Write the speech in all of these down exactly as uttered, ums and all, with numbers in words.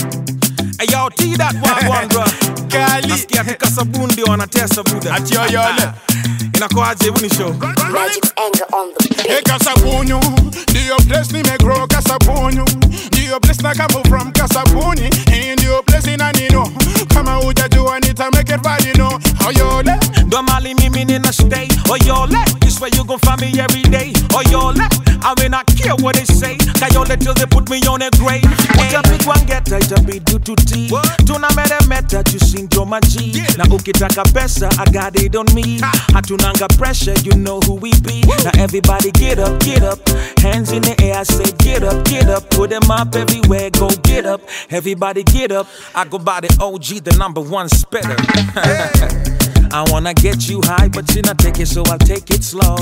Hey yo, T that one one bro. Kali. Nasikia tika sabundi wanatesa buda. Ati yo yole. Inakuaje hivi ni show? Magic's anger on the beat. Hey Kasabunyu, ndiyo place nimegrow Kasabunyu. Ndiyo place na come from Kasabuni. Hii ndiyo place inanino. Kama hujajua nita make it bad you know. Oyole. Ndo mali mimi nina stay. Oyole, this where you gon' find me every day. Oyole, I mean I care what they say. Kayole till they put me on a grave. Utapigwa ngeta itabidi tuti. Tuna mere meta tusinjo maji. Na ukitaka pesa I got it on me. Hatunanga pressure, you know who we be. Now everybody get up, get up. Hands in the air, I say get up, get up. Put them up everywhere, go get up. Everybody get up. I go by the O G, the number one spitter. I wanna get you high, but you not take it, so I'll take it slow.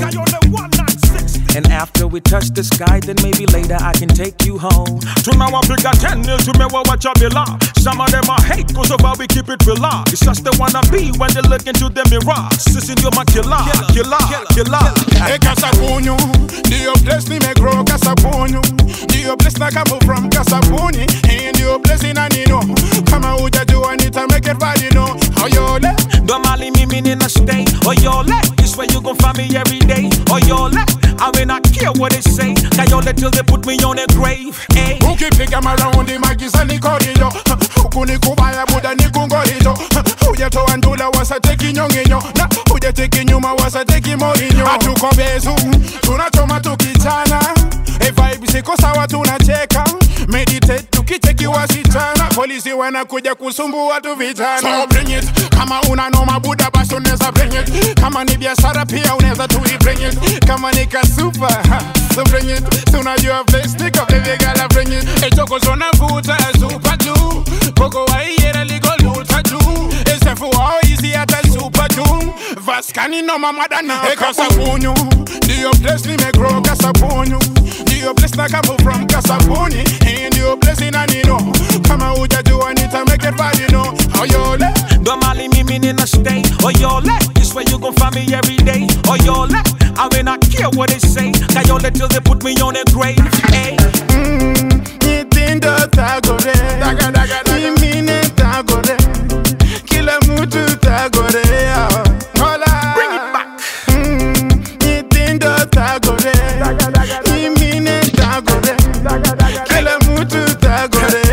And after we touch the sky, then maybe later I can take you home. Tuna wapiga ten nil tumewa wacha bila. Some of them I hate cause of how we keep it real. It's just they wanna be when they look into the mirror. Sissing you're my killer, killer, killer. Hey Kasabunyu, ndiyo place nimegrow Kasabunyu. Ndiyo place na come from Kasabuni. Hii ndiyo place inanino. Kama hujajua nita make it bad you know. Oyole. Ndo mali mimi nina stay. Oyole, this where you gon' find me every day. Oyole, I mean I care what they say. Kayole till they put me on a grave. Hey. Ukipiga maround magiza ni korido. Huku ni kubaya buda ni kungorido. Ujatoa ndula wasateki nyonginyo. Na ujateki nyuma wasateki morinyo. Hatuko bezu, tunachoma tukichana. Hey vibe siko sawa tunacheka. Meditate tukicheki wasichana. Polisi wanakuja kusumbua tu vijana. So bring it, kama una noma buda basi unaweza bring it. Kama ni biashara pia unaweza tu bring it. Kama ni kasupa, so bring it. Tunajua face niko baby girl bring it. Echoko zona vuta super juu. Poko wa iera ligo luta juu. Esefu wao easy ata super juu. Vaskani no mama dana. Hey Kasabunyu, ndiyo place nimegrow Kasabunyu. Ndiyo place na come from Kasabuni. Hii ndiyo place inanino. Kama hujajua nita make it bad you know. Oyole. Ndo mali mimi nina stay. Oyole, this where you gon' find me every day. Oyole, I mean I care what they say. Kayole till they put me on a grave. Hey. Mmm, nitindo tagore. Daga daga daga. Imine tagore. Kila mutu tagore. Hola. Bring it back. Mmm, nitindo tagore. Daga daga daga. Imine tagore. Daga daga. Kila mutu tagore.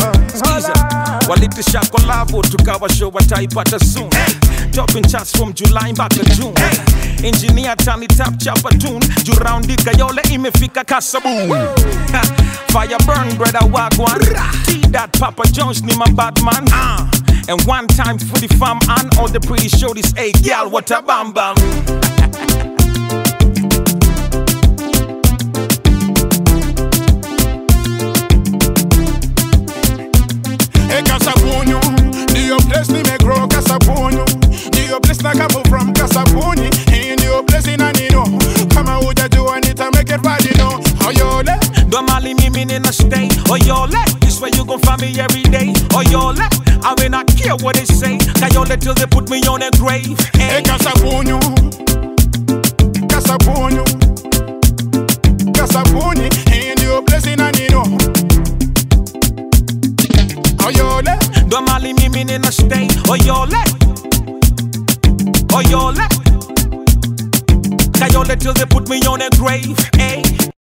Walitisha kolabo tukawa show wataipata soon. Hey. Dropping charts from July mpaka June. Hey. Engineer tani tap chapa tune. Juraundi Kayole imefika Kasabun. Fire burn brother wagwan. T that Papa Jones ni my Batman. Uh. And one time for the fam and all the pretty shorties. Hey girl what a bam bam. Hey Kasabunyu, ndiyo place nimegrow Kasabunyu. Ndiyo place na come from Kasabuni. Hii ndiyo place inanino. Kama hujajua nita make it bad you know. Oyole. Ndo mali mimi nina stay. Oyole, this where you gon' find me every day. Oyole, I mean I care what they say. Kayole till they put me on a grave. Hey, hey Kasabunyu, Kasabunyu, Kasabuni. Hii ndiyo place inanino. Oyole. Ndo mali mimi nina stay. Oyole, Oyole, Kayole till they put me on a grave. Hey.